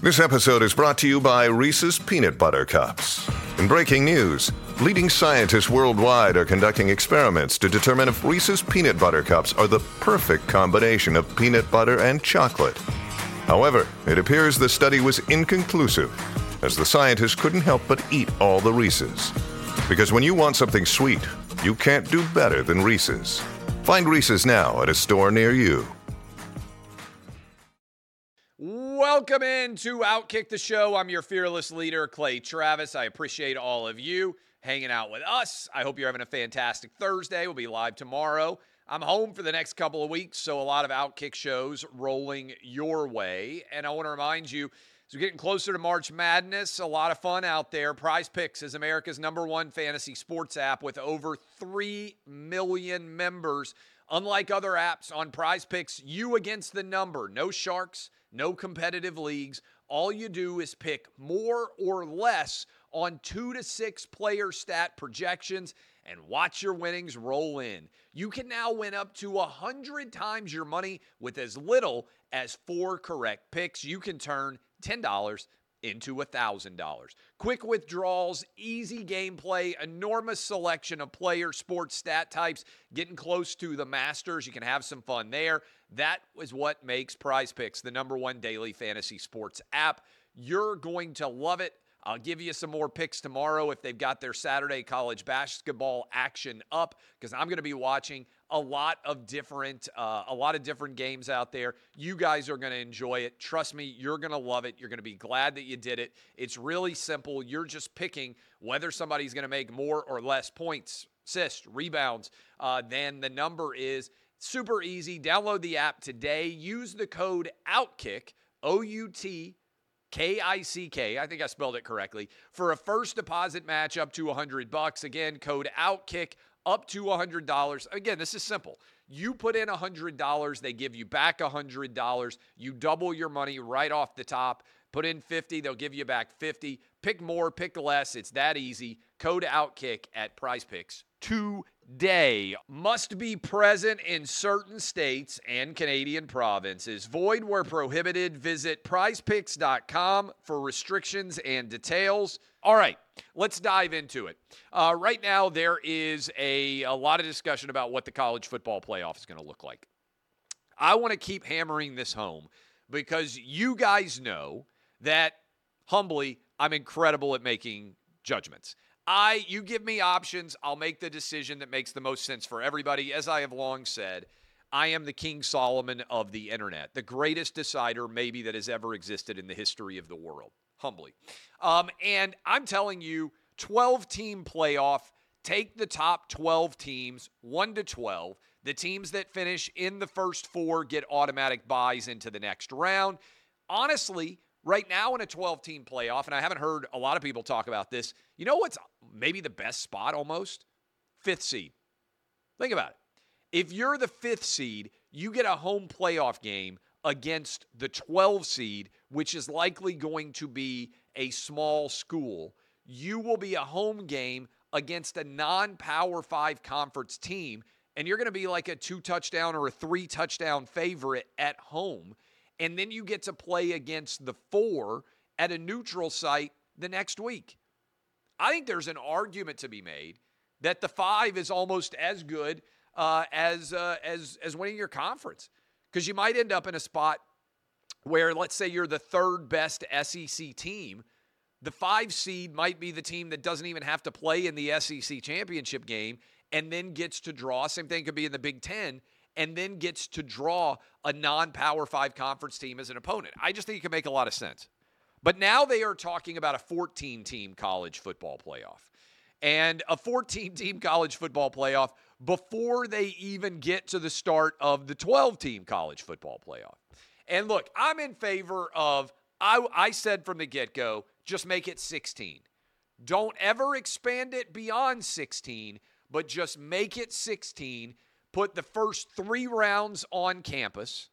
This episode is brought to you by Reese's Peanut Butter Cups. In breaking news, leading scientists worldwide are conducting experiments to determine if Reese's Peanut Butter Cups are the perfect combination of peanut butter and chocolate. However, it appears the study was inconclusive, as the scientists couldn't help but eat all the Reese's. Because when you want something sweet, you can't do better than Reese's. Find Reese's now at a store near you. Welcome in to Outkick the Show. I'm your fearless leader, Clay Travis. I appreciate all of you hanging out with us. I hope you're having a fantastic Thursday. We'll be live tomorrow. I'm home for the next couple of weeks, so a lot of Outkick shows rolling your way. And I want to remind you, as we're getting closer to March Madness, a lot of fun out there. Prize Picks is America's #1 fantasy sports app with over 3 million members. Unlike other apps on Prize Picks, you against the number. No sharks, no competitive leagues. All you do is pick more or less on 2 to 6 player stat projections and watch your winnings roll in. You can now win up to 100 times your money with as little as 4 correct picks. You can turn $10 into $1,000. Quick withdrawals, easy gameplay, enormous selection of player sports stat types, getting close to the Masters. You can have some fun there. That is what makes Prize Picks the #1 daily fantasy sports app. You're going to love it. I'll give you some more picks tomorrow if they've got their Saturday college basketball action up, because I'm going to be watching a lot of different games out there. You guys are going to enjoy it. Trust me, you're going to love it. You're going to be glad that you did it. It's really simple. You're just picking whether somebody's going to make more or less points, assists, rebounds than the number is. Super easy. Download the app today. Use the code OUTKICK, OUTKICK, I think I spelled it correctly, for a first deposit match up to $100. Again, code OUTKICK, up to $100. Again, this is simple. You put in $100, they give you back $100. You double your money right off the top. Put in $50, they'll give you back $50. Pick more, pick less. It's that easy. Code OUTKICK at Prize Picks today. Must be present in certain states and Canadian provinces. Void where prohibited. Visit prizepicks.com for restrictions and details. All right, let's dive into it. Right now, there is a lot of discussion about what the college football playoff is going to look like. I want to keep hammering this home because you guys know that, humbly, I'm incredible at making judgments. You give me options, I'll make the decision that makes the most sense for everybody. As I have long said, I am the King Solomon of the internet, the greatest decider maybe that has ever existed in the history of the world, humbly. And I'm telling you, 12-team playoff, take the top 12 teams, 1 to 12. The teams that finish in the first 4 get automatic buys into the next round. Honestly, right now in a 12-team playoff, and I haven't heard a lot of people talk about this, you know what's maybe the best spot almost? 5th seed. Think about it. If you're the 5th seed, you get a home playoff game against the 12 seed, which is likely going to be a small school. You will be a home game against a non-Power 5 conference team, and you're going to be like a 2-touchdown or a 3-touchdown favorite at home. And then you get to play against the 4 at a neutral site the next week. I think there's an argument to be made that the 5 is almost as good as winning your conference, because you might end up in a spot where, let's say you're the 3rd best SEC team. The 5 seed might be the team that doesn't even have to play in the SEC championship game and then gets to draw. Same thing could be in the Big Ten, and then gets to draw a non-Power 5 conference team as an opponent. I just think it can make a lot of sense. But now they are talking about a 14-team college football playoff. And a 14-team college football playoff before they even get to the start of the 12-team college football playoff. And look, I'm in favor of, I said from the get-go, just make it 16. Don't ever expand it beyond 16, but just make it 16. Put the first 3 rounds on campus,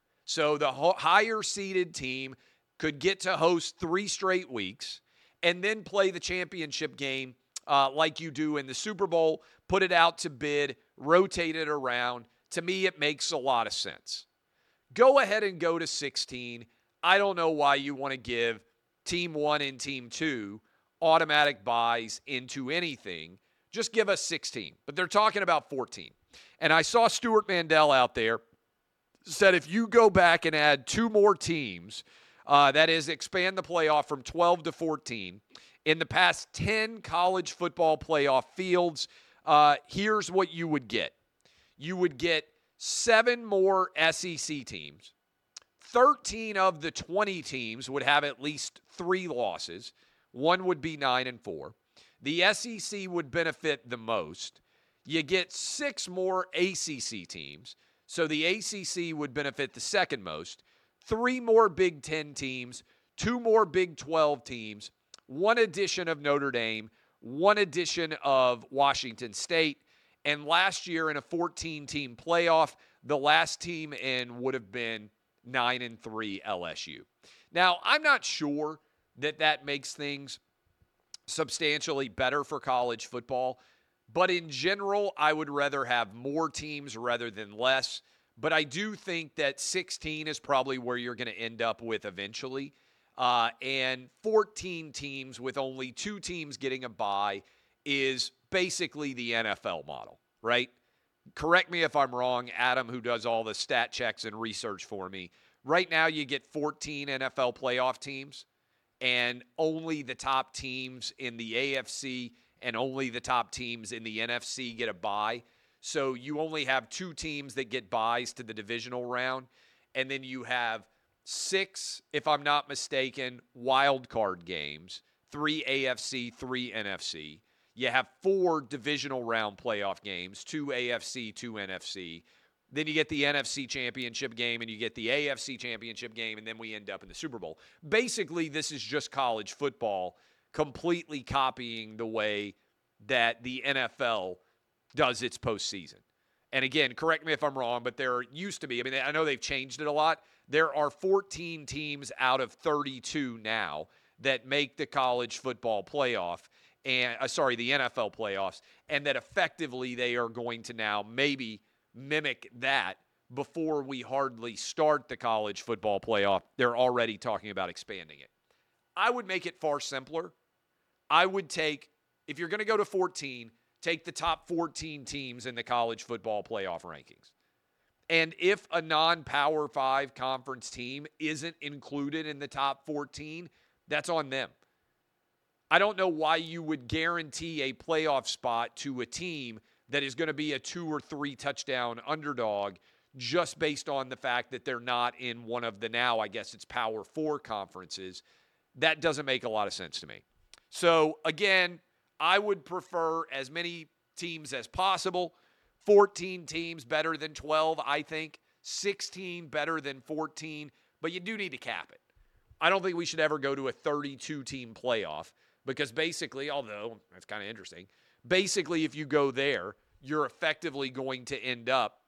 so the higher-seeded team could get to host 3 straight weeks, and then play the championship game like you do in the Super Bowl, put it out to bid, rotate it around. To me, it makes a lot of sense. Go ahead and go to 16. I don't know why you want to give Team 1 and Team 2 automatic buys into anything. Just give us 16. But they're talking about 14. And I saw Stuart Mandel out there said if you go back and add 2 more teams, that is expand the playoff from 12 to 14, in the past 10 college football playoff fields, here's what you would get. You would get 7 more SEC teams. 13 of the 20 teams would have at least 3 losses. One would be 9-4. The SEC would benefit the most. You get 6 more ACC teams. So the ACC would benefit the second most. 3 more Big Ten teams, 2 more Big 12 teams, 1 addition of Notre Dame, 1 addition of Washington State, and last year in a 14-team playoff, the last team in would have been 9-3 LSU. Now, I'm not sure that makes things substantially better for college football, but in general, I would rather have more teams rather than less. But I do think that 16 is probably where you're going to end up with eventually. And 14 teams with only 2 teams getting a bye is basically the NFL model, right? Correct me if I'm wrong, Adam, who does all the stat checks and research for me. Right now, you get 14 NFL playoff teams, and only the top teams in the AFC and only the top teams in the NFC get a bye. So you only have 2 teams that get byes to the divisional round, and then you have 6, if I'm not mistaken, wild card games, 3 AFC, 3 NFC. You have 4 divisional round playoff games, 2 AFC, 2 NFC. Then you get the NFC championship game and you get the AFC championship game, and then we end up in the Super Bowl. Basically, this is just college football completely copying the way that the NFL does its postseason. And again, correct me if I'm wrong, but there used to be, I know they've changed it a lot. There are 14 teams out of 32 now that make the college football playoff, and the NFL playoffs, and that effectively they are going to now maybe mimic that before we hardly start the college football playoff. They're already talking about expanding it. I would make it far simpler. I would take, if you're going to go to 14, take the top 14 teams in the college football playoff rankings. And if a non-Power 5 conference team isn't included in the top 14, that's on them. I don't know why you would guarantee a playoff spot to a team that is going to be a 2 or 3 touchdown underdog just based on the fact that they're not in one of the now, I guess it's Power 4 conferences. That doesn't make a lot of sense to me. So, again, I would prefer as many teams as possible. 14 teams better than 12, I think. 16 better than 14, but you do need to cap it. I don't think we should ever go to a 32-team playoff because basically, although that's kind of interesting, basically if you go there, you're effectively going to end up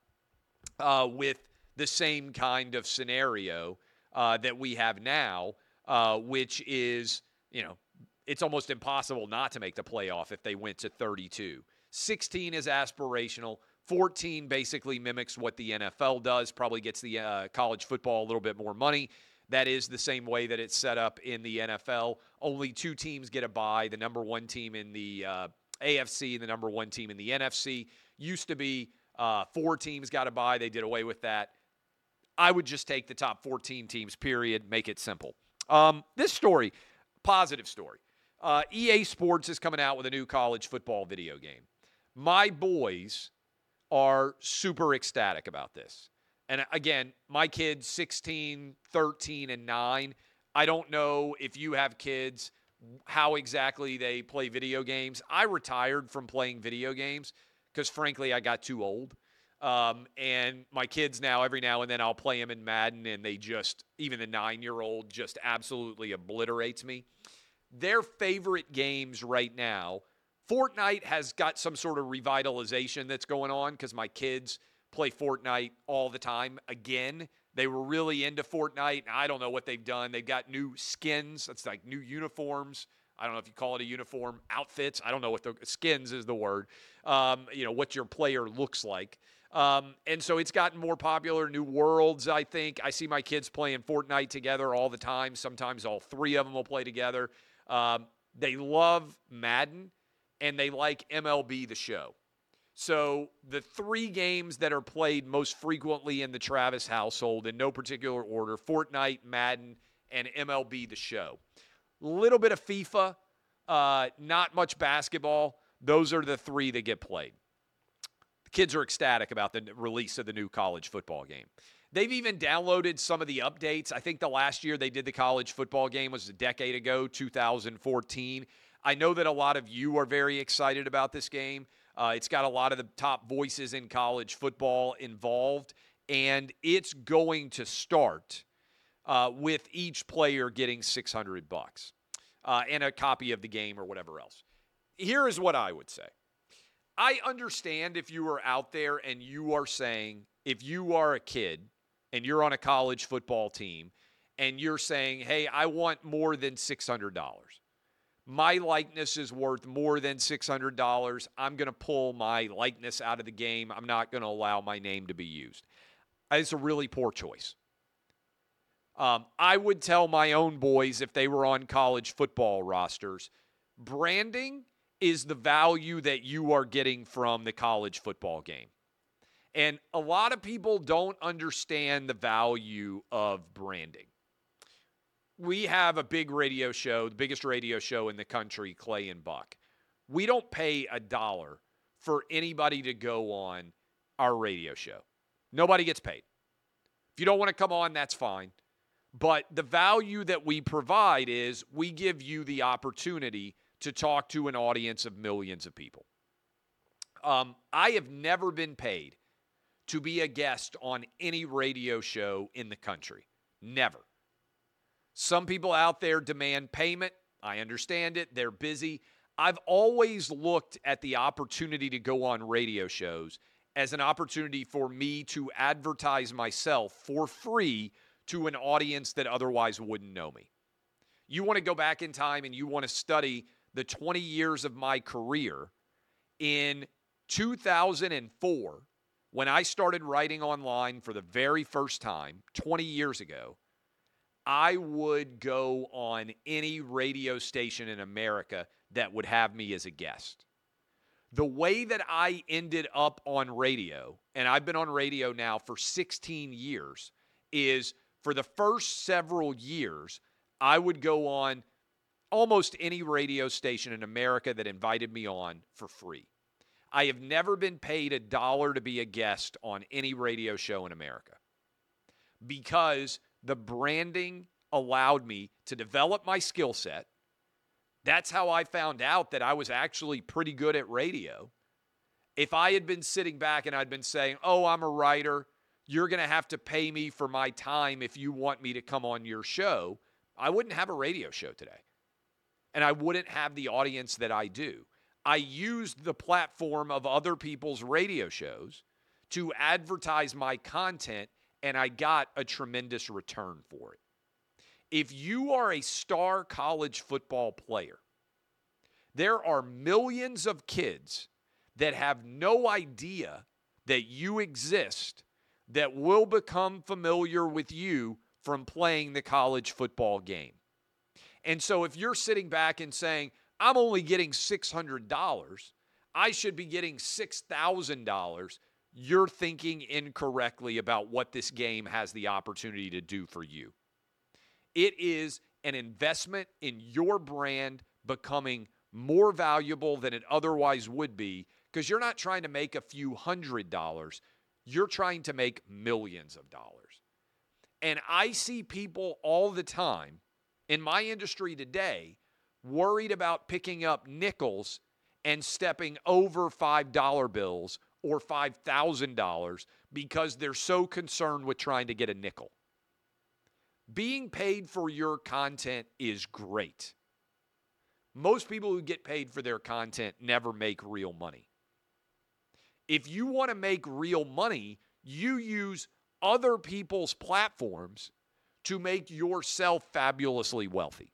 with the same kind of scenario that we have now, which is, it's almost impossible not to make the playoff if they went to 32. 16 is aspirational. 14 basically mimics what the NFL does, probably gets the college football a little bit more money. That is the same way that it's set up in the NFL. Only 2 teams get a bye, the number 1 team in the AFC and the number 1 team in the NFC. Used to be 4 teams got a bye. They did away with that. I would just take the top 14 teams, period, make it simple. This story, positive story. EA Sports is coming out with a new college football video game. My boys are super ecstatic about this. And again, my kids, 16, 13, and 9, I don't know if you have kids, how exactly they play video games. I retired from playing video games because, frankly, I got too old. And my kids now, every now and then I'll play them in Madden, and they just, even the 9-year-old just absolutely obliterates me. Their favorite games right now, Fortnite has got some sort of revitalization that's going on because my kids play Fortnite all the time again. They were really into Fortnite, and I don't know what they've done. They've got new skins. That's like new uniforms. I don't know if you call it a uniform, outfits. I don't know what the skins is the word. What your player looks like. And so it's gotten more popular. New worlds, I think. I see my kids playing Fortnite together all the time. Sometimes all three of them will play together. They love Madden, and they like MLB The Show. So the three games that are played most frequently in the Travis household, in no particular order, Fortnite, Madden, and MLB The Show. Little bit of FIFA, not much basketball. Those are the three that get played. The kids are ecstatic about the release of the new college football game. They've even downloaded some of the updates. I think the last year they did the college football game was a decade ago, 2014. I know that a lot of you are very excited about this game. It's got a lot of the top voices in college football involved, and it's going to start with each player getting $600 and a copy of the game or whatever else. Here is what I would say. I understand if you are out there and you are saying, if you are a kid and you're on a college football team and you're saying, hey, I want more than $600. My likeness is worth more than $600. I'm going to pull my likeness out of the game. I'm not going to allow my name to be used. It's a really poor choice. I would tell my own boys if they were on college football rosters, branding is the value that you are getting from the college football game. And a lot of people don't understand the value of branding. We have a big radio show, the biggest radio show in the country, Clay and Buck. We don't pay $1 for anybody to go on our radio show. Nobody gets paid. If you don't want to come on, that's fine. But the value that we provide is we give you the opportunity to talk to an audience of millions of people. I have never been paid to be a guest on any radio show in the country. Never. Some people out there demand payment. I understand it. They're busy. I've always looked at the opportunity to go on radio shows as an opportunity for me to advertise myself for free to an audience that otherwise wouldn't know me. You want to go back in time and you want to study the 20 years of my career. In 2004, when I started writing online for the very first time, 20 years ago, I would go on any radio station in America that would have me as a guest. The way that I ended up on radio, and I've been on radio now for 16 years, is for the first several years, I would go on almost any radio station in America that invited me on for free. I have never been paid $1 to be a guest on any radio show in America because the branding allowed me to develop my skill set. That's how I found out that I was actually pretty good at radio. If I had been sitting back and I'd been saying, oh, I'm a writer, you're going to have to pay me for my time if you want me to come on your show, I wouldn't have a radio show today. And I wouldn't have the audience that I do. I used the platform of other people's radio shows to advertise my content, and I got a tremendous return for it. If you are a star college football player, there are millions of kids that have no idea that you exist that will become familiar with you from playing the college football game. And so if you're sitting back and saying, I'm only getting $600, I should be getting $6,000, you're thinking incorrectly about what this game has the opportunity to do for you. It is an investment in your brand becoming more valuable than it otherwise would be because you're not trying to make a few $100s. You're trying to make millions of dollars. And I see people all the time in my industry today worried about picking up nickels and stepping over $5 bills or $5,000 because they're so concerned with trying to get a nickel. Being paid for your content is great. Most people who get paid for their content never make real money. If you want to make real money, you use other people's platforms to make yourself fabulously wealthy.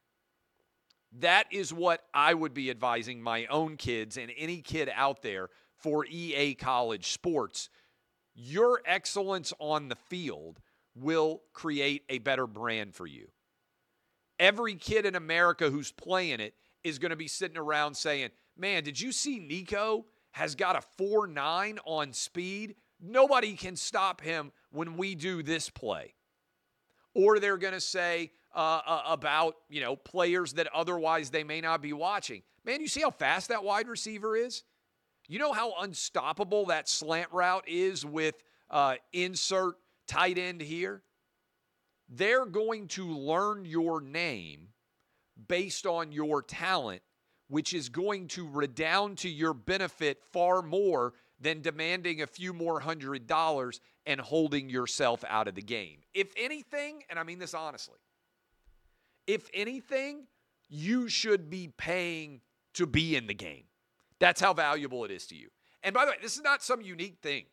That is what I would be advising my own kids and any kid out there for EA College Sports, your excellence on the field will create a better brand for you. Every kid in America who's playing it is going to be sitting around saying, man, did you see Nico has got a 4.9 on speed? Nobody can stop him when we do this play. Or they're going to say about, players that otherwise they may not be watching. Man, you see how fast that wide receiver is? You know how unstoppable that slant route is with insert tight end here? They're going to learn your name based on your talent, which is going to redound to your benefit far more than demanding a few more $100 and holding yourself out of the game. If anything, and I mean this honestly, if anything, you should be paying to be in the game. That's how valuable it is to you. And by the way, this is not some unique thing.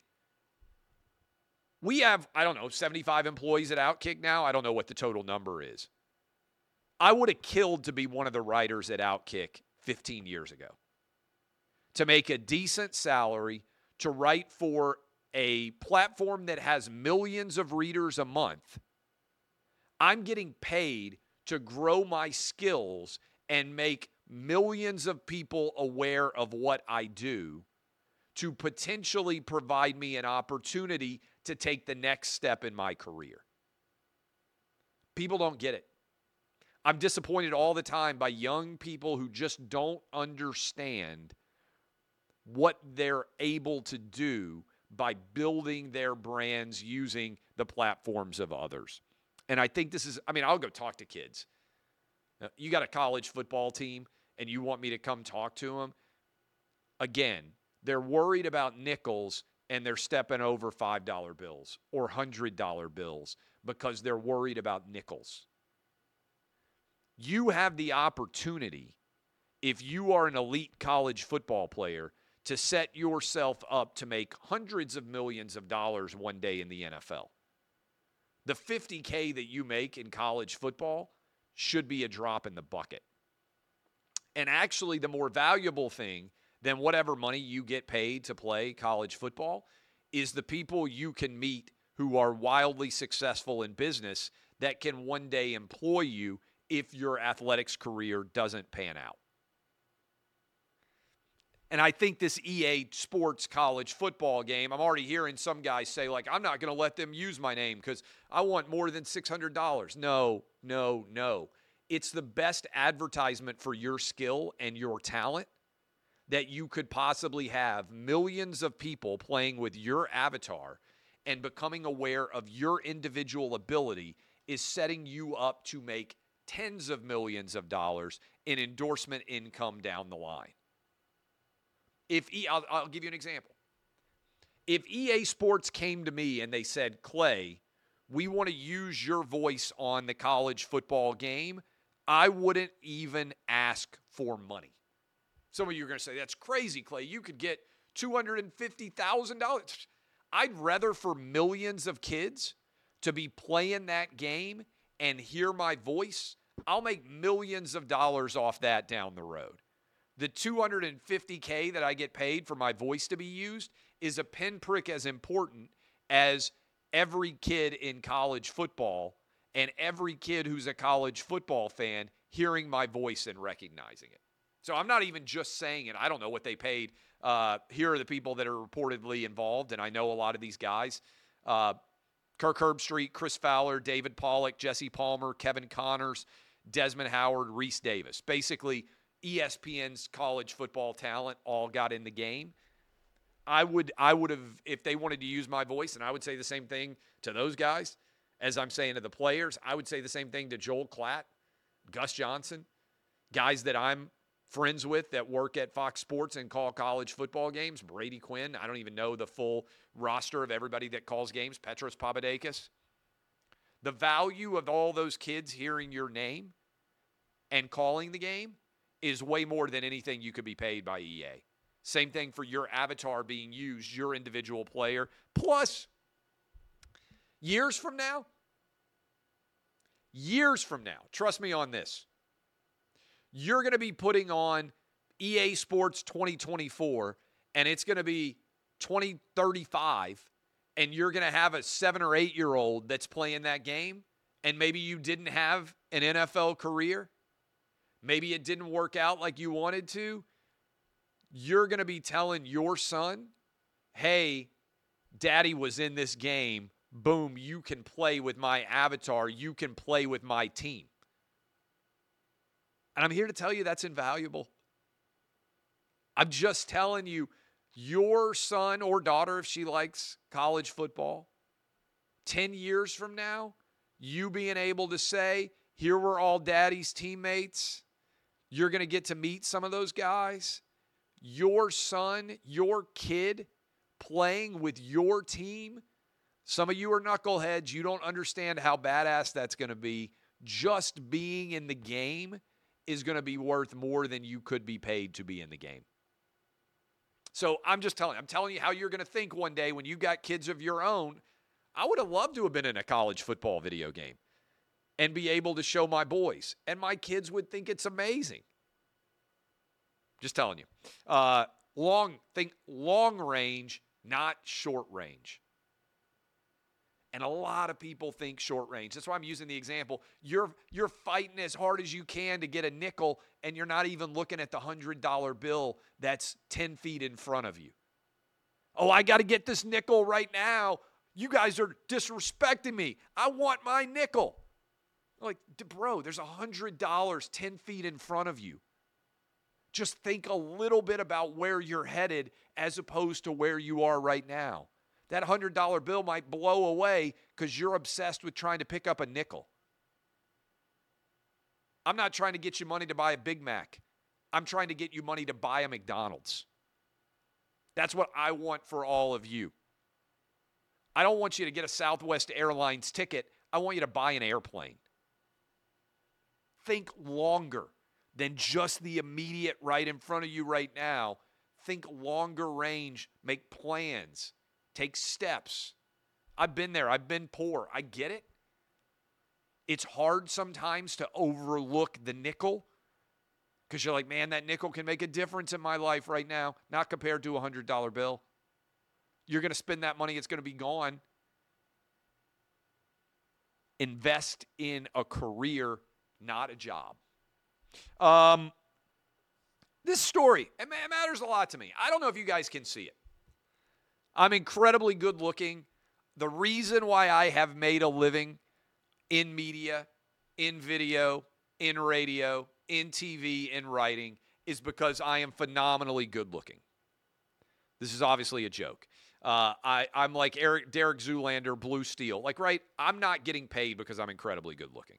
We have, 75 employees at Outkick now. I don't know what the total number is. I would have killed to be one of the writers at Outkick 15 years ago. To make a decent salary, to write for a platform that has millions of readers a month. I'm getting paid to grow my skills and make millions of people aware of what I do, to potentially provide me an opportunity to take the next step in my career. People don't get it. I'm disappointed all the time by young people who just don't understand what they're able to do by building their brands using the platforms of others. And I think this is, I'll go talk to kids. You got a college football team and you want me to come talk to them? Again, they're worried about nickels and they're stepping over $5 bills or $100 bills because they're worried about nickels. You have the opportunity, if you are an elite college football player, to set yourself up to make hundreds of millions of dollars one day in the NFL. The $50K that you make in college football should be a drop in the bucket. And actually, the more valuable thing than whatever money you get paid to play college football is the people you can meet who are wildly successful in business that can one day employ you if your athletics career doesn't pan out. And I think this EA Sports college football game, I'm already hearing some guys say, I'm not going to let them use my name because I want more than $600. No. It's the best advertisement for your skill and your talent that you could possibly have. Millions of people playing with your avatar and becoming aware of your individual ability is setting you up to make tens of millions of dollars in endorsement income down the line. I'll give you an example. If EA Sports came to me and they said, Clay, we want to use your voice on the college football game, I wouldn't even ask for money. Some of you are going to say, that's crazy, Clay. You could get $250,000. I'd rather for millions of kids to be playing that game and hear my voice. I'll make millions of dollars off that down the road. The $250K that I get paid for my voice to be used is a pinprick as important as every kid in college football and every kid who's a college football fan hearing my voice and recognizing it. So I'm not even just saying it. I don't know what they paid. Here are the people that are reportedly involved, and I know a lot of these guys. Kirk Herbstreit, Chris Fowler, David Pollack, Jesse Palmer, Kevin Connors, Desmond Howard, Reese Davis. Basically, ESPN's college football talent all got in the game. I would have, if they wanted to use my voice, and I would say the same thing to those guys as I'm saying to the players. I would say the same thing to Joel Klatt, Gus Johnson, guys that I'm friends with that work at Fox Sports and call college football games. Brady Quinn. I don't even know the full roster of everybody that calls games. Petros Papadakis. The value of all those kids hearing your name and calling the game is way more than anything you could be paid by EA. Same thing for your avatar being used, your individual player. Plus, years from now, trust me on this, you're going to be putting on EA Sports 2024, and it's going to be 2035, and you're going to have a 7 or 8 year old that's playing that game, and maybe you didn't have an NFL career, maybe it didn't work out like you wanted to, you're going to be telling your son, hey, daddy was in this game. Boom, you can play with my avatar. You can play with my team. And I'm here to tell you that's invaluable. I'm just telling you, your son or daughter, if she likes college football, 10 years from now, you being able to say, here were all daddy's teammates. You're going to get to meet some of those guys. Your son, your kid playing with your team. Some of you are knuckleheads. You don't understand how badass that's going to be. Just being in the game is going to be worth more than you could be paid to be in the game. So I'm telling you how you're going to think one day when you got kids of your own. I would have loved to have been in a college football video game and be able to show my boys. And my kids would think it's amazing. Just telling you. Think long range, not short range. And a lot of people think short range. That's why I'm using the example. You're fighting as hard as you can to get a nickel, and you're not even looking at the $100 bill that's 10 feet in front of you. Oh, I got to get this nickel right now. You guys are disrespecting me. I want my nickel. Like, bro, there's $100 10 feet in front of you. Just think a little bit about where you're headed as opposed to where you are right now. That $100 bill might blow away because you're obsessed with trying to pick up a nickel. I'm not trying to get you money to buy a Big Mac. I'm trying to get you money to buy a McDonald's. That's what I want for all of you. I don't want you to get a Southwest Airlines ticket. I want you to buy an airplane. Think longer than just the immediate right in front of you right now. Think longer range. Make plans. Take steps. I've been there. I've been poor. I get it. It's hard sometimes to overlook the nickel because you're like, man, that nickel can make a difference in my life right now. Not compared to a $100 bill. You're going to spend that money. It's going to be gone. Invest in a career, not a job. This story, it matters a lot to me. I don't know if you guys can see it. I'm incredibly good looking. The reason why I have made a living in media, in video, in radio, in TV, in writing is because I am phenomenally good looking. This is obviously a joke. I'm like Derek Zoolander, Blue Steel. Like, right, I'm not getting paid because I'm incredibly good looking.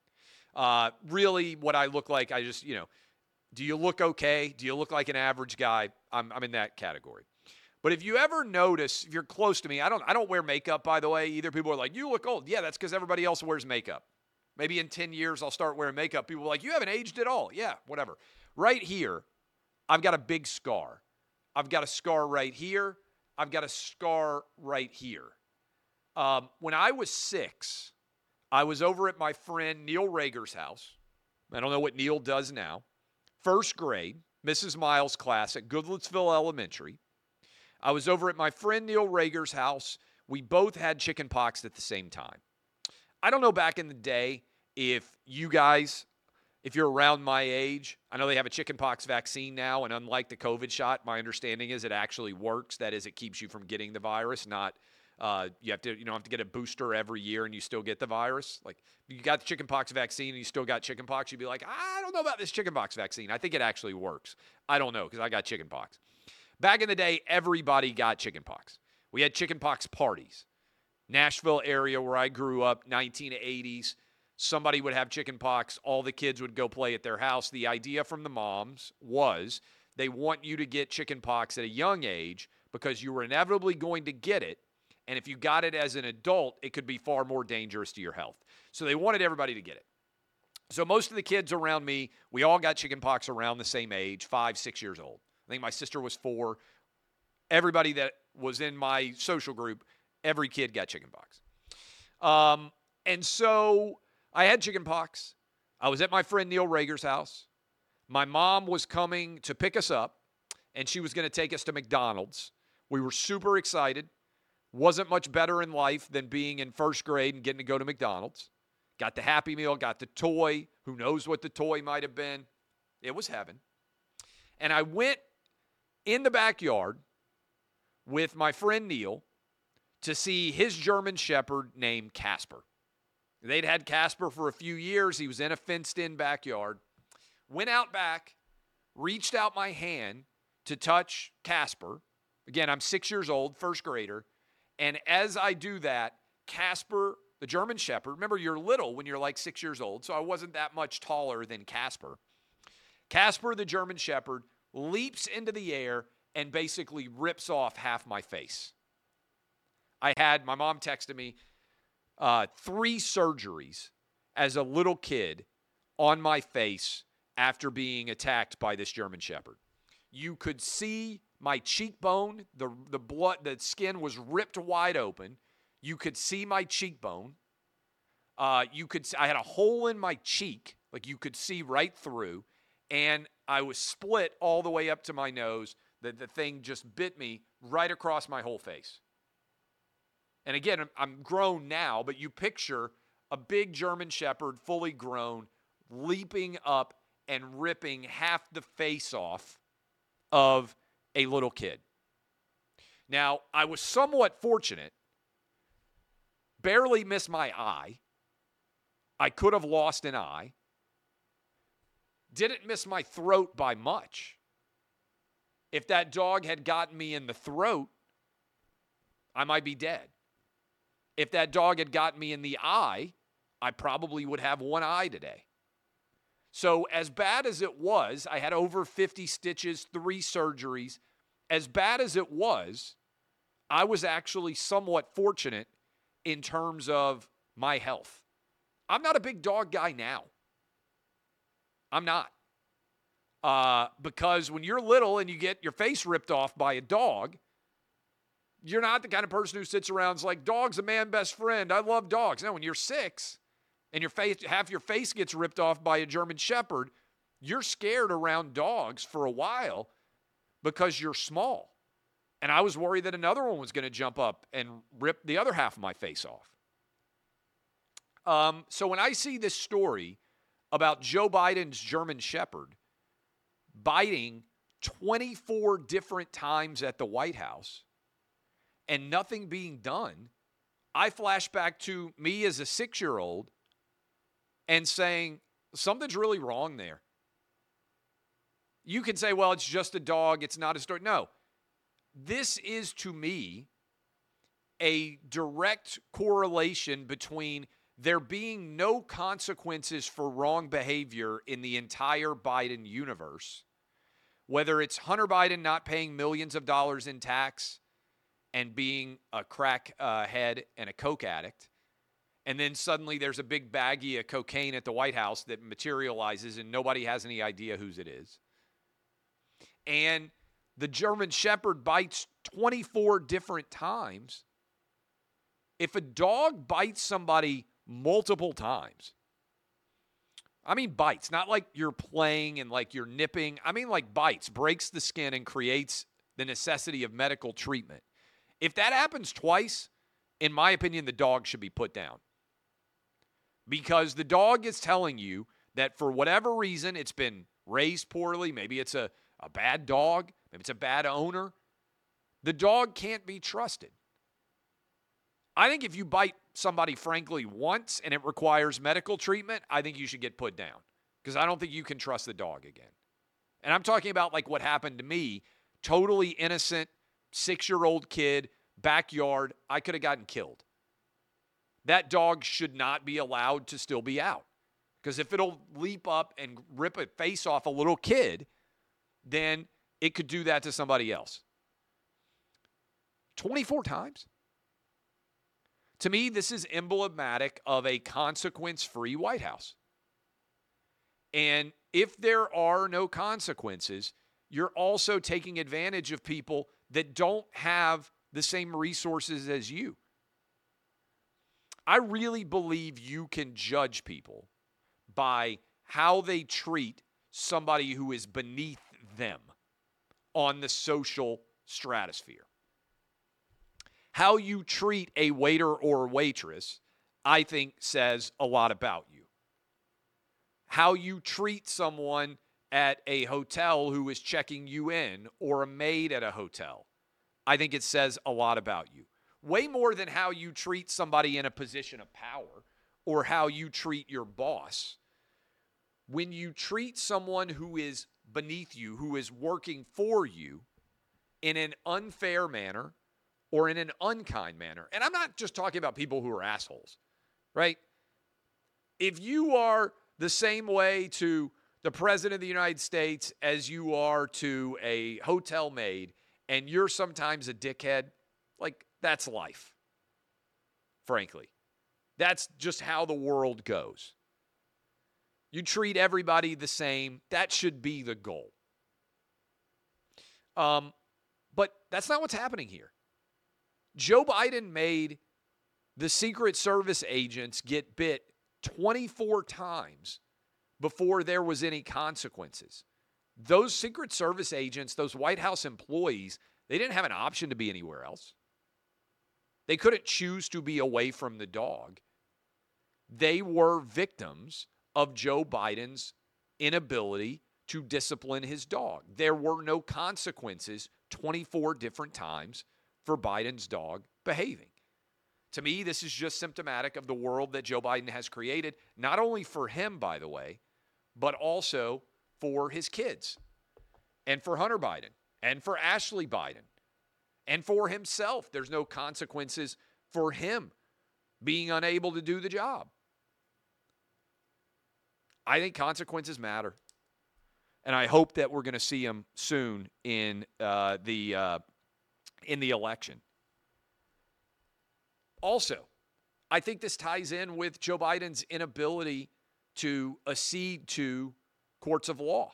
Really, what I look like, I just, do you look okay? Do you look like an average guy? I'm in that category. But if you ever notice, if you're close to me, I don't wear makeup, by the way, either. People are like, you look old. Yeah, that's because everybody else wears makeup. Maybe in 10 years, I'll start wearing makeup. People are like, you haven't aged at all. Yeah, whatever. Right here, I've got a big scar. I've got a scar right here. I've got a scar right here. When I was 6, I was over at my friend Neil Rager's house. I don't know what Neil does now. First grade, Mrs. Miles' class at Goodlettsville Elementary. I was over at my friend Neil Rager's house. We both had chicken pox at the same time. I don't know back in the day if you guys, if you're around my age, I know they have a chicken pox vaccine now, and unlike the COVID shot, my understanding is it actually works. That is, it keeps you from getting the virus, not you don't have to get a booster every year and you still get the virus. Like, you got the chicken pox vaccine and you still got chicken pox, you'd be like, I don't know about this chicken pox vaccine. I think it actually works. I don't know because I got chicken pox. Back in the day, everybody got chicken pox. We had chicken pox parties. Nashville area where I grew up, 1980s, somebody would have chicken pox. All the kids would go play at their house. The idea from the moms was they want you to get chicken pox at a young age because you were inevitably going to get it. And if you got it as an adult, it could be far more dangerous to your health. So they wanted everybody to get it. So most of the kids around me, we all got chicken pox around the same age, 5, 6 years old. I think my sister was 4. Everybody that was in my social group, every kid got chicken pox. And so I had chicken pox. I was at my friend Neil Rager's house. My mom was coming to pick us up, and she was going to take us to McDonald's. We were super excited. Wasn't much better in life than being in first grade and getting to go to McDonald's. Got the Happy Meal, got the toy. Who knows what the toy might have been? It was heaven. And I went in the backyard with my friend Neil to see his German Shepherd named Casper. They'd had Casper for a few years. He was in a fenced-in backyard. Went out back, reached out my hand to touch Casper. Again, I'm 6 years old, first grader. And as I do that, Casper, the German Shepherd, remember you're little when you're like 6 years old, so I wasn't that much taller than Casper. Casper, the German Shepherd, leaps into the air and basically rips off half my face. My mom texted me 3 surgeries as a little kid on my face after being attacked by this German Shepherd. You could see my cheekbone, the blood, the skin was ripped wide open. You could see my cheekbone. I had a hole in my cheek, like you could see right through, and I was split all the way up to my nose. The thing just bit me right across my whole face. And again, I'm grown now, but you picture a big German Shepherd, fully grown, leaping up and ripping half the face off of a little kid. Now, I was somewhat fortunate. Barely missed my eye. I could have lost an eye. Didn't miss my throat by much. If that dog had gotten me in the throat, I might be dead. If that dog had gotten me in the eye, I probably would have one eye today. So as bad as it was, I had over 50 stitches, 3 surgeries. As bad as it was, I was actually somewhat fortunate in terms of my health. I'm not a big dog guy now. I'm not. Because when you're little and you get your face ripped off by a dog, you're not the kind of person who sits around and is like, dog's a man's best friend. I love dogs. No, when you're 6 and half your face gets ripped off by a German Shepherd, you're scared around dogs for a while because you're small. And I was worried that another one was going to jump up and rip the other half of my face off. So when I see this story about Joe Biden's German Shepherd biting 24 different times at the White House and nothing being done, I flash back to me as a 6-year-old and saying, something's really wrong there. You can say, well, it's just a dog, it's not a story. No, this is to me a direct correlation between there being no consequences for wrong behavior in the entire Biden universe, whether it's Hunter Biden not paying millions of dollars in tax and being a crack head and a coke addict, and then suddenly there's a big baggie of cocaine at the White House that materializes and nobody has any idea whose it is. And the German Shepherd bites 24 different times. If a dog bites somebody multiple times, I mean bites, not like you're playing and like you're nipping. I mean like bites, breaks the skin and creates the necessity of medical treatment. If that happens twice, in my opinion, the dog should be put down. Because the dog is telling you that for whatever reason, it's been raised poorly. Maybe it's a bad dog. Maybe it's a bad owner. The dog can't be trusted. I think if you bite somebody, frankly, once and it requires medical treatment, I think you should get put down. Because I don't think you can trust the dog again. And I'm talking about like what happened to me. Totally innocent, 6-year-old kid, backyard. I could have gotten killed. That dog should not be allowed to still be out. Because if it'll leap up and rip a face off a little kid, then it could do that to somebody else. 24 times? To me, this is emblematic of a consequence-free White House. And if there are no consequences, you're also taking advantage of people that don't have the same resources as you. I really believe you can judge people by how they treat somebody who is beneath them on the social stratosphere. How you treat a waiter or waitress, I think, says a lot about you. How you treat someone at a hotel who is checking you in, or a maid at a hotel, I think it says a lot about you. Way more than how you treat somebody in a position of power or how you treat your boss. When you treat someone who is beneath you, who is working for you, in an unfair manner or in an unkind manner, and I'm not just talking about people who are assholes, right? If you are the same way to the President of the United States as you are to a hotel maid, and you're sometimes a dickhead, like, that's life, frankly. That's just how the world goes. You treat everybody the same. That should be the goal. But that's not what's happening here. Joe Biden made the Secret Service agents get bit 24 times before there was any consequences. Those Secret Service agents, those White House employees, they didn't have an option to be anywhere else. They couldn't choose to be away from the dog. They were victims of Joe Biden's inability to discipline his dog. There were no consequences 24 different times for Biden's dog behaving. To me, this is just symptomatic of the world that Joe Biden has created, not only for him, by the way, but also for his kids and for Hunter Biden and for Ashley Biden and for himself. There's no consequences for him being unable to do the job. I think consequences matter. And I hope that we're going to see them soon in the election. Also, I think this ties in with Joe Biden's inability to accede to courts of law.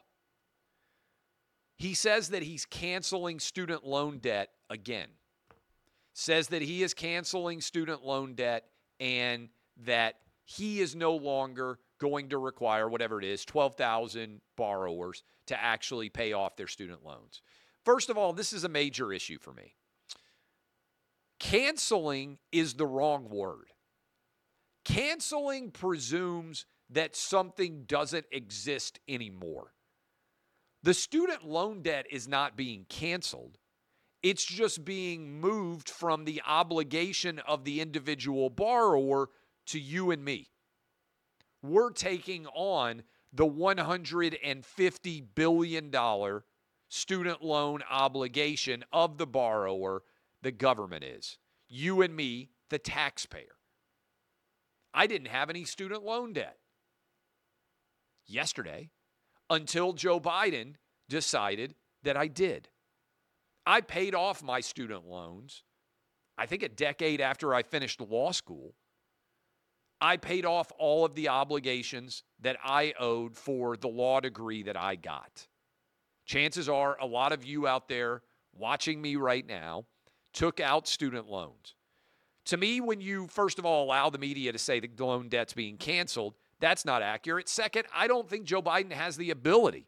He says that he's canceling student loan debt again. Says that he is canceling student loan debt and that he is no longer going to require, whatever it is, 12,000 borrowers to actually pay off their student loans. First of all, this is a major issue for me. Canceling is the wrong word. Canceling presumes that something doesn't exist anymore. The student loan debt is not being canceled. It's just being moved from the obligation of the individual borrower to you and me. We're taking on the $150 billion student loan obligation of the borrower. The government is. You and me, the taxpayer. I didn't have any student loan debt yesterday until Joe Biden decided that I did. I paid off my student loans, I think a decade after I finished law school. I paid off all of the obligations that I owed for the law degree that I got. Chances are a lot of you out there watching me right now took out student loans. To me, when you, first of all, allow the media to say the loan debt's being canceled, that's not accurate. Second, I don't think Joe Biden has the ability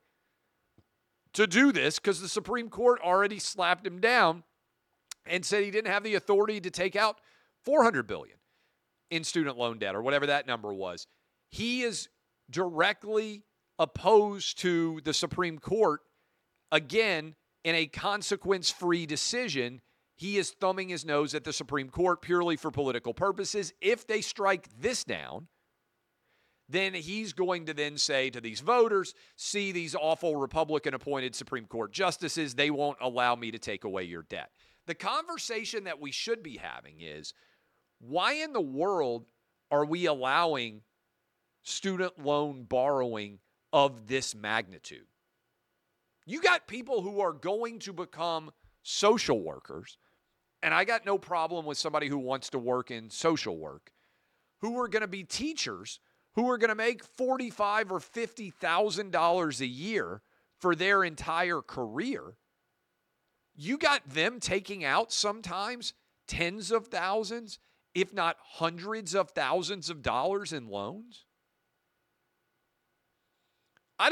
to do this because the Supreme Court already slapped him down and said he didn't have the authority to take out $400 billion in student loan debt or whatever that number was. He is directly opposed to the Supreme Court. Again, in a consequence-free decision, he is thumbing his nose at the Supreme Court purely for political purposes. If they strike this down, then he's going to then say to these voters, see these awful Republican-appointed Supreme Court justices, they won't allow me to take away your debt. The conversation that we should be having is, why in the world are we allowing student loan borrowing of this magnitude? You got people who are going to become social workers, and I got no problem with somebody who wants to work in social work, who are going to be teachers who are going to make $45,000 or $50,000 a year for their entire career. You got them taking out sometimes tens of thousands, if not hundreds of thousands of dollars in loans. I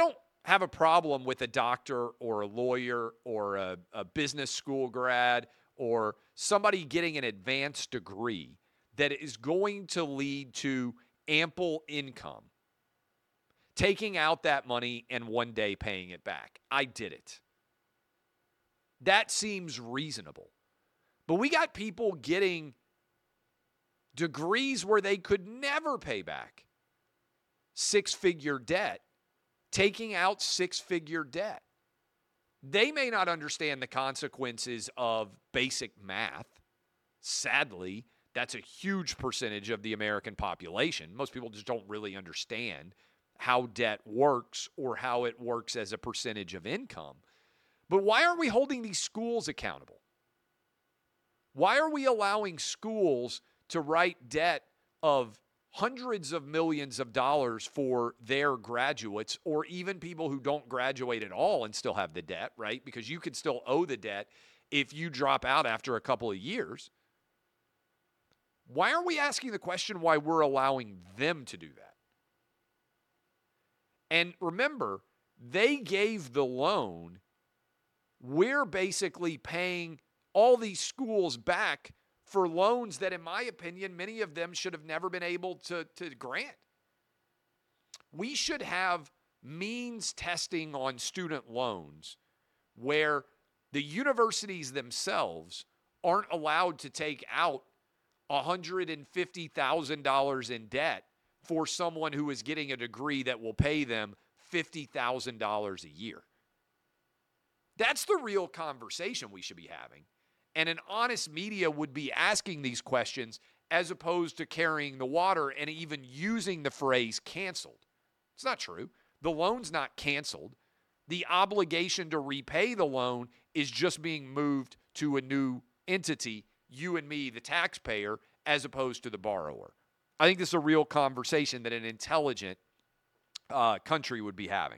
have a problem with a doctor or a lawyer or a business school grad or somebody getting an advanced degree that is going to lead to ample income, taking out that money and one day paying it back. I did it. That seems reasonable. But we got people getting degrees where they could never pay back six-figure debt, taking out six-figure debt. They may not understand the consequences of basic math. Sadly, that's a huge percentage of the American population. Most people just don't really understand how debt works or how it works as a percentage of income. But why aren't we holding these schools accountable? Why are we allowing schools to write debt of hundreds of millions of dollars for their graduates, or even people who don't graduate at all and still have the debt, right? Because you could still owe the debt if you drop out after a couple of years. Why are we asking the question why we're allowing them to do that? And remember, they gave the loan. We're basically paying all these schools back for loans that, in my opinion, many of them should have never been able to grant. We should have means testing on student loans where the universities themselves aren't allowed to take out $150,000 in debt for someone who is getting a degree that will pay them $50,000 a year. That's the real conversation we should be having. And an honest media would be asking these questions as opposed to carrying the water and even using the phrase canceled. It's not true. The loan's not canceled. The obligation to repay the loan is just being moved to a new entity, you and me, the taxpayer, as opposed to the borrower. I think this is a real conversation that an intelligent country would be having.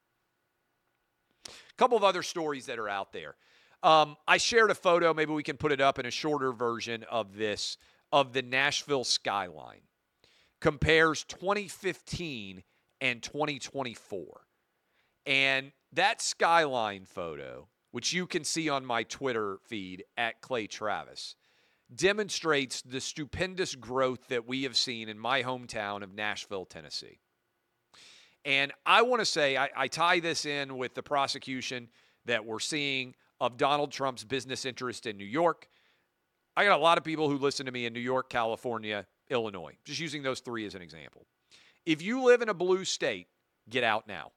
A couple of other stories that are out there. I shared a photo, maybe we can put it up in a shorter version of this, of the Nashville skyline. Compares 2015 and 2024. And that skyline photo, which you can see on my Twitter feed at Clay Travis, demonstrates the stupendous growth that we have seen in my hometown of Nashville, Tennessee. And I want to say, I tie this in with the prosecution that we're seeing of Donald Trump's business interest in New York. I got a lot of people who listen to me in New York, California, Illinois, just using those three as an example. If you live in a blue state, get out now.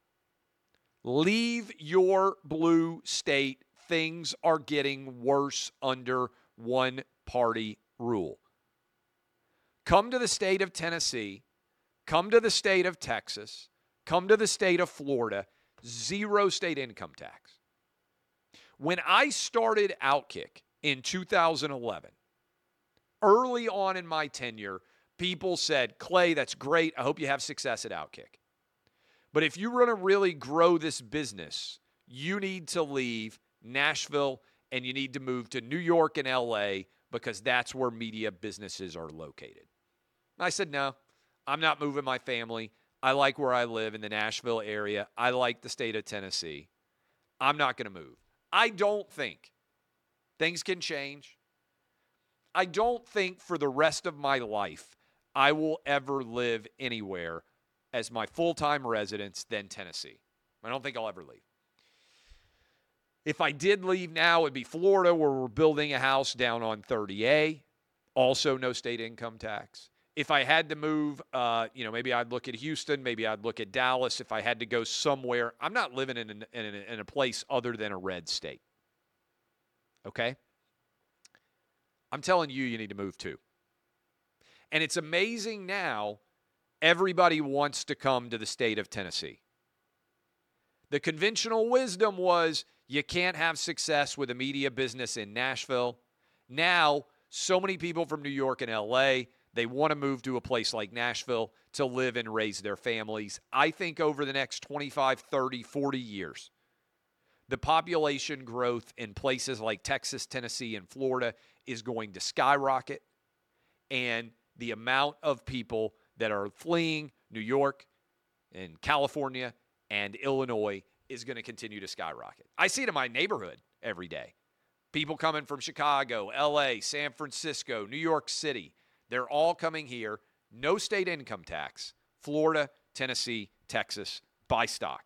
Leave your blue state. Things are getting worse under one-party rule. Come to the state of Tennessee. Come to the state of Texas. Come to the state of Florida. 0 state income tax. When I started Outkick in 2011, early on in my tenure, people said, Clay, that's great. I hope you have success at Outkick. But if you're going to really grow this business, you need to leave Nashville and you need to move to New York and LA because that's where media businesses are located. And I said, no, I'm not moving my family. I like where I live in the Nashville area. I like the state of Tennessee. I'm not going to move. I don't think things can change. I don't think for the rest of my life I will ever live anywhere as my full-time residence than Tennessee. I don't think I'll ever leave. If I did leave now, it would be Florida, where we're building a house down on 30A. Also no state income tax. If I had to move, maybe I'd look at Houston. Maybe I'd look at Dallas. If I had to go somewhere, I'm not living in a place other than a red state. Okay? I'm telling you, you need to move too. And it's amazing now, everybody wants to come to the state of Tennessee. The conventional wisdom was you can't have success with a media business in Nashville. Now, so many people from New York and LA, they want to move to a place like Nashville to live and raise their families. I think over the next 25, 30, 40 years, the population growth in places like Texas, Tennessee, and Florida is going to skyrocket. And the amount of people that are fleeing New York and California and Illinois is going to continue to skyrocket. I see it in my neighborhood every day. People coming from Chicago, LA, San Francisco, New York City. They're all coming here. No state income tax. Florida, Tennessee, Texas, buy stock.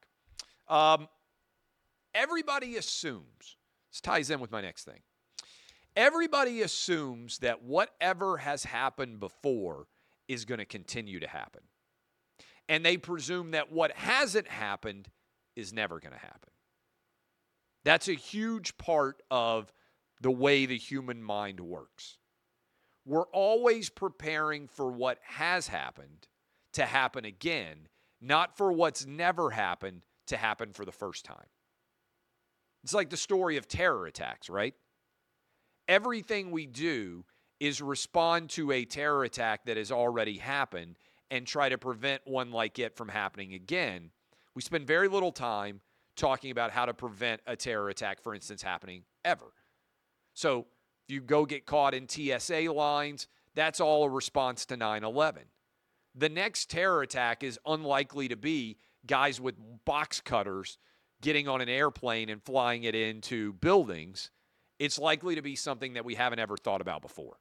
Everybody assumes, this ties in with my next thing. Everybody assumes that whatever has happened before is going to continue to happen. And they presume that what hasn't happened is never going to happen. That's a huge part of the way the human mind works. We're always preparing for what has happened to happen again, not for what's never happened to happen for the first time. It's like the story of terror attacks, right? Everything we do is respond to a terror attack that has already happened and try to prevent one like it from happening again. We spend very little time talking about how to prevent a terror attack, for instance, happening ever. So if you go get caught in TSA lines, that's all a response to 9/11. The next terror attack is unlikely to be guys with box cutters getting on an airplane and flying it into buildings. It's likely to be something that we haven't ever thought about before.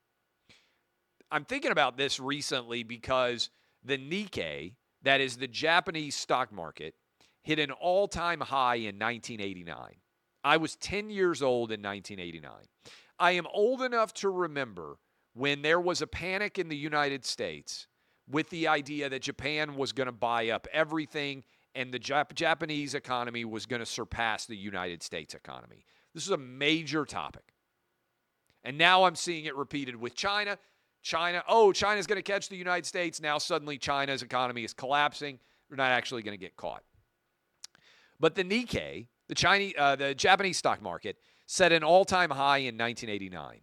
I'm thinking about this recently because the Nikkei, that is the Japanese stock market, hit an all-time high in 1989. I was 10 years old in 1989. I am old enough to remember when there was a panic in the United States with the idea that Japan was going to buy up everything and the Japanese economy was going to surpass the United States economy. This is a major topic. And now I'm seeing it repeated with China. China's going to catch the United States. Now suddenly China's economy is collapsing. They're not actually going to get caught. But the Nikkei, the Japanese stock market, set an all-time high in 1989.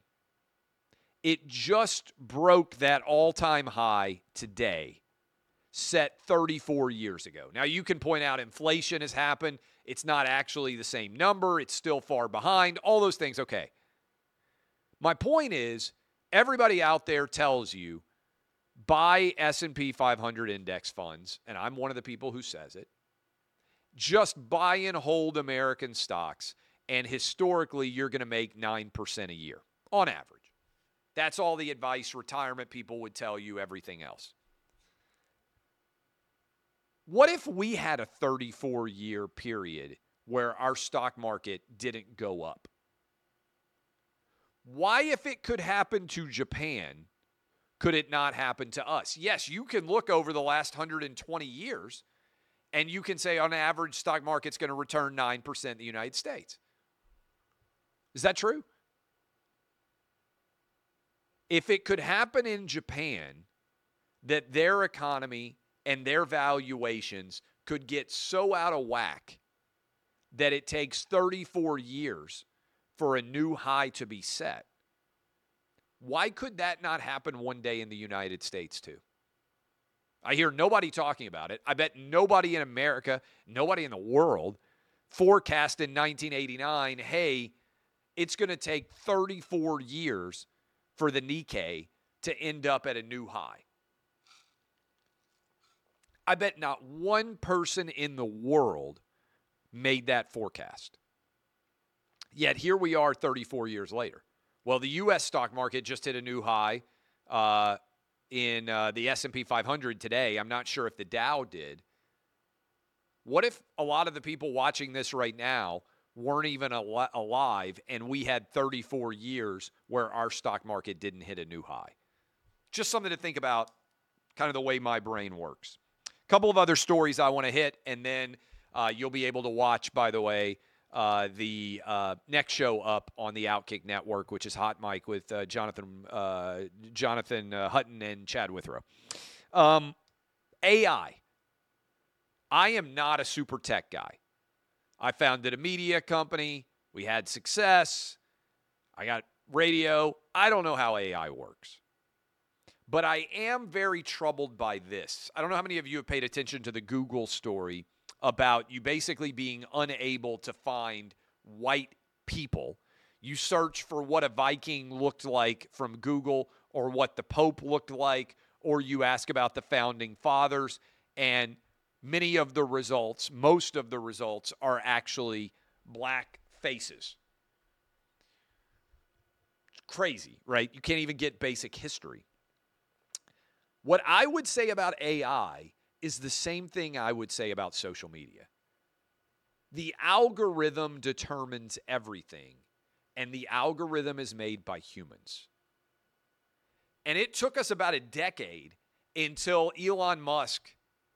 It just broke that all-time high today, set 34 years ago. Now, you can point out inflation has happened. It's not actually the same number. It's still far behind. All those things, okay. My point is, everybody out there tells you, buy S&P 500 index funds, and I'm one of the people who says it. Just buy and hold American stocks, and historically, you're going to make 9% a year on average. That's all the advice retirement people would tell you, everything else. What if we had a 34-year period where our stock market didn't go up? Why, if it could happen to Japan, could it not happen to us? Yes, you can look over the last 120 years, and you can say on average, stock market's going to return 9% in the United States. Is that true? If it could happen in Japan that their economy and their valuations could get so out of whack that it takes 34 years for a new high to be set, why could that not happen one day in the United States too? I hear nobody talking about it. I bet nobody in America, nobody in the world forecast in 1989, hey, it's going to take 34 years for the Nikkei to end up at a new high. I bet not one person in the world made that forecast. Yet here we are 34 years later. Well, the U.S. stock market just hit a new high in the S&P 500 today. I'm not sure if the Dow did. What if a lot of the people watching this right now weren't even alive and we had 34 years where our stock market didn't hit a new high? Just something to think about, kind of the way my brain works. A couple of other stories I want to hit, and then you'll be able to watch, by the way, the next show up on the Outkick Network, which is Hot Mic with Jonathan Hutton and Chad Withrow. AI. I am not a super tech guy. I founded a media company. We had success. I got radio. I don't know how AI works. But I am very troubled by this. I don't know how many of you have paid attention to the Google story about you basically being unable to find white people. You search for what a Viking looked like from Google or what the Pope looked like, or you ask about the founding fathers, and most of the results are actually black faces. It's crazy, right? You can't even get basic history. What I would say about AI is the same thing I would say about social media. The algorithm determines everything, and the algorithm is made by humans. And it took us about a decade until Elon Musk,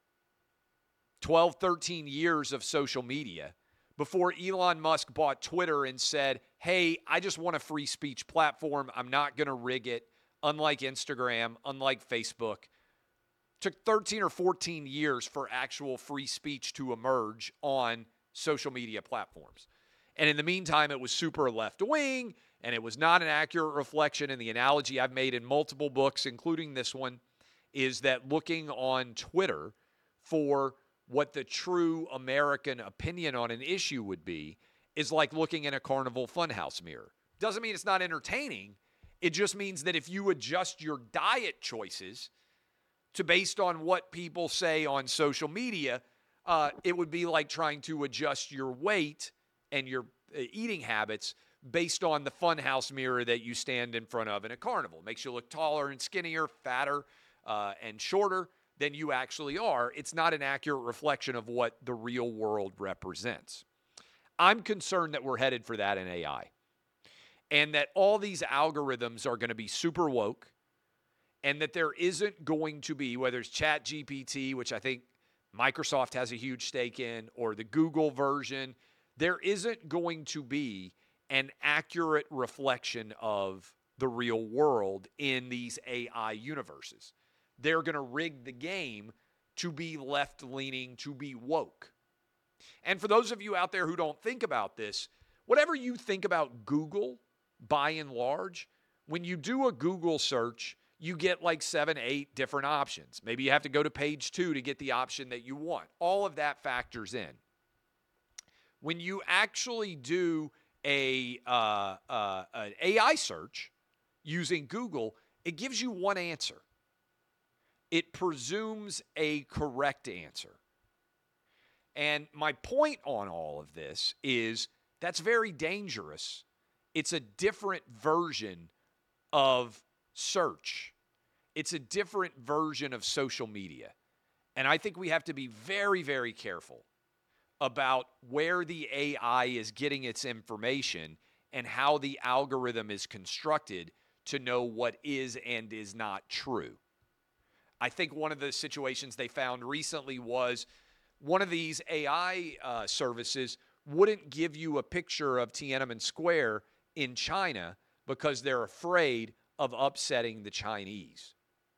12, 13 years of social media, before Elon Musk bought Twitter and said, hey, I just want a free speech platform. I'm not going to rig it. Unlike Instagram, unlike Facebook. Took 13 or 14 years for actual free speech to emerge on social media platforms. And in the meantime, it was super left-wing, and it was not an accurate reflection. And the analogy I've made in multiple books, including this one, is that looking on Twitter for what the true American opinion on an issue would be is like looking in a Carnival Funhouse mirror. Doesn't mean it's not entertaining. It just means that if you adjust your diet choices to based on what people say on social media, it would be like trying to adjust your weight and your eating habits based on the funhouse mirror that you stand in front of in a carnival. It makes you look taller and skinnier, fatter, and shorter than you actually are. It's not an accurate reflection of what the real world represents. I'm concerned that we're headed for that in AI. And that all these algorithms are going to be super woke, and that there isn't going to be, whether it's ChatGPT, which I think Microsoft has a huge stake in, or the Google version, there isn't going to be an accurate reflection of the real world in these AI universes. They're going to rig the game to be left-leaning, to be woke. And for those of you out there who don't think about this, whatever you think about Google, by and large, when you do a Google search, you get like 7, 8 different options. Maybe you have to go to page 2 to get the option that you want. All of that factors in. When you actually do an AI search using Google, it gives you one answer. It presumes a correct answer. And my point on all of this is that's very dangerous. It's a different version of search. It's a different version of social media. And I think we have to be very, very careful about where the AI is getting its information and how the algorithm is constructed to know what is and is not true. I think one of the situations they found recently was one of these AI services wouldn't give you a picture of Tiananmen Square in China because they're afraid of upsetting the Chinese.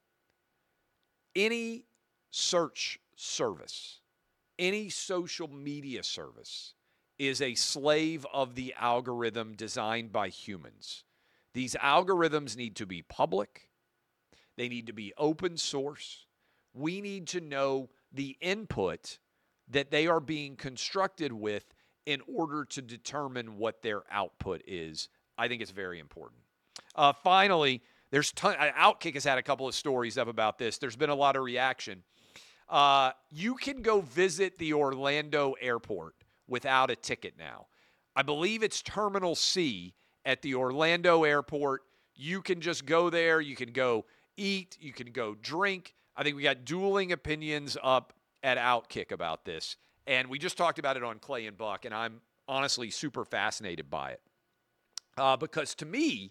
Any search service, any social media service is a slave of the algorithm designed by humans. These algorithms need to be public. They need to be open source. We need to know the input that they are being constructed with in order to determine what their output is. I think it's very important. Finally, Outkick has had a couple of stories up about this. There's been a lot of reaction. You can go visit the Orlando airport without a ticket now. I believe it's Terminal C at the Orlando airport. You can just go there. You can go eat. You can go drink. I think we got dueling opinions up at Outkick about this. And we just talked about it on Clay and Buck, and I'm honestly super fascinated by it. Because to me,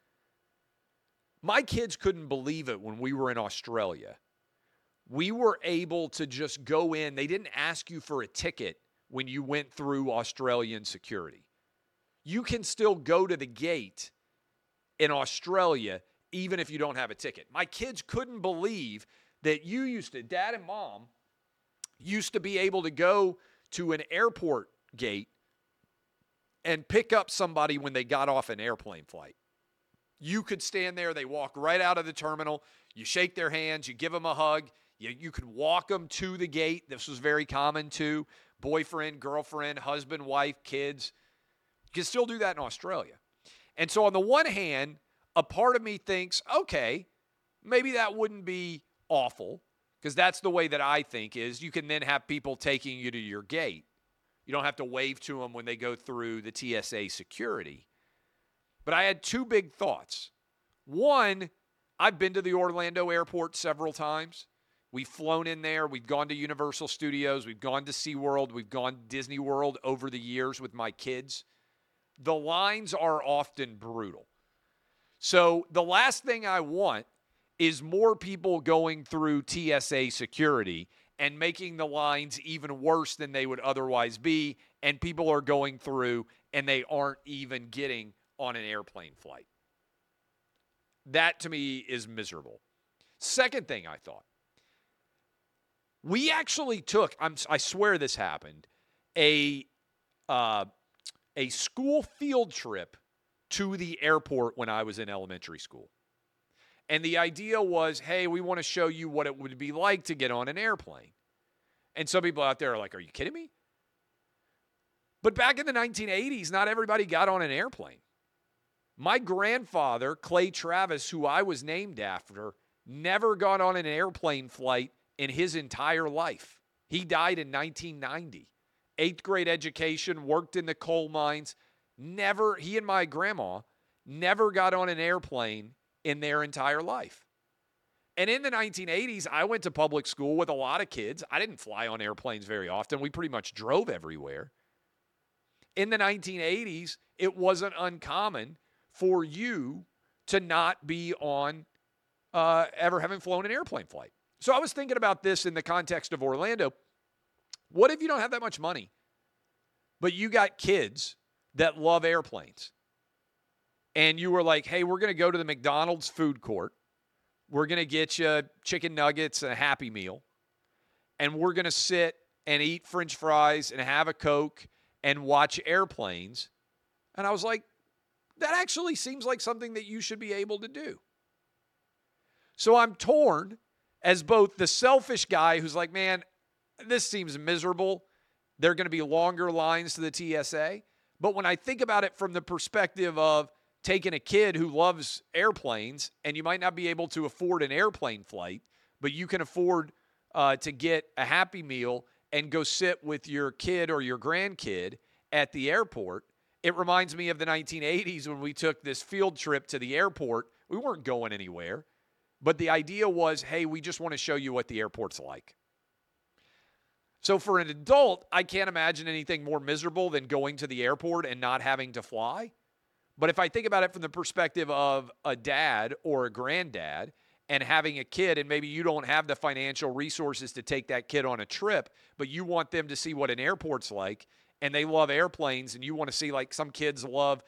my kids couldn't believe it when we were in Australia. We were able to just go in. They didn't ask you for a ticket when you went through Australian security. You can still go to the gate in Australia even if you don't have a ticket. My kids couldn't believe that Dad and Mom used to be able to go to an airport gate and pick up somebody when they got off an airplane flight. You could stand there. They walk right out of the terminal. You shake their hands. You give them a hug. You could walk them to the gate. This was very common too. Boyfriend, girlfriend, husband, wife, kids. You can still do that in Australia. And so on the one hand, a part of me thinks, okay, maybe that wouldn't be awful Because that's the way that I think is you can then have people taking you to your gate. You don't have to wave to them when they go through the TSA security. But I had two big thoughts. One, I've been to the Orlando airport several times. We've flown in there. We've gone to Universal Studios. We've gone to SeaWorld. We've gone to Disney World over the years with my kids. The lines are often brutal. So the last thing I want is more people going through TSA security and making the lines even worse than they would otherwise be, and people are going through and they aren't even getting on an airplane flight. That, to me, is miserable. Second thing I thought, we actually took, I swear this happened, a school field trip to the airport when I was in elementary school. And the idea was, hey, we want to show you what it would be like to get on an airplane. And some people out there are like, are you kidding me? But back in the 1980s, not everybody got on an airplane. My grandfather, Clay Travis, who I was named after, never got on an airplane flight in his entire life. He died in 1990. 8th grade education, worked in the coal mines. He and my grandma never got on an airplane in their entire life. And in the 1980s, I went to public school with a lot of kids. I didn't fly on airplanes very often. We pretty much drove everywhere. In the 1980s, it wasn't uncommon for you to not be on ever having flown an airplane flight. So I was thinking about this in the context of Orlando. What if you don't have that much money, but you got kids that love airplanes? And you were like, hey, we're going to go to the McDonald's food court. We're going to get you chicken nuggets and a Happy Meal. And we're going to sit and eat French fries and have a Coke and watch airplanes. And I was like, that actually seems like something that you should be able to do. So I'm torn as both the selfish guy who's like, man, this seems miserable. There are going to be longer lines to the TSA. But when I think about it from the perspective of taking a kid who loves airplanes, and you might not be able to afford an airplane flight, but you can afford to get a Happy Meal and go sit with your kid or your grandkid at the airport. It reminds me of the 1980s when we took this field trip to the airport. We weren't going anywhere, but the idea was, hey, we just want to show you what the airport's like. So for an adult, I can't imagine anything more miserable than going to the airport and not having to fly. But if I think about it from the perspective of a dad or a granddad and having a kid, and maybe you don't have the financial resources to take that kid on a trip, but you want them to see what an airport's like, and they love airplanes, and you want to see, like, some kids love,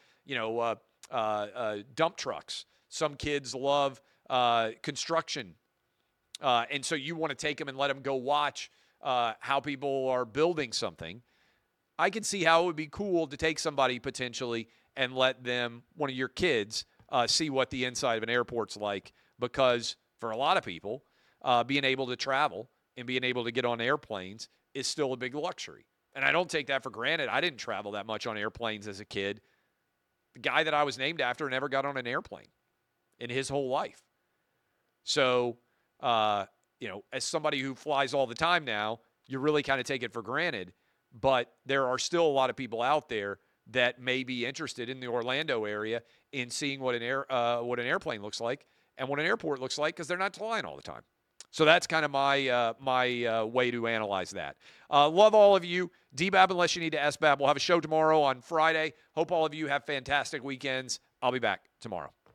dump trucks. Some kids love construction. And so you want to take them and let them go watch how people are building something. I can see how it would be cool to take somebody potentially and let them, one of your kids, see what the inside of an airport's like, because for a lot of people, being able to travel and being able to get on airplanes is still a big luxury. And I don't take that for granted. I didn't travel that much on airplanes as a kid. The guy that I was named after never got on an airplane in his whole life. So, as somebody who flies all the time now, you really kind of take it for granted. But there are still a lot of people out there that may be interested in the Orlando area in seeing what an airplane looks like and what an airport looks like, because they're not flying all the time. So that's kind of my way to analyze that. Love all of you. DBAB, unless you need to SBAB. We'll have a show tomorrow on Friday. Hope all of you have fantastic weekends. I'll be back tomorrow.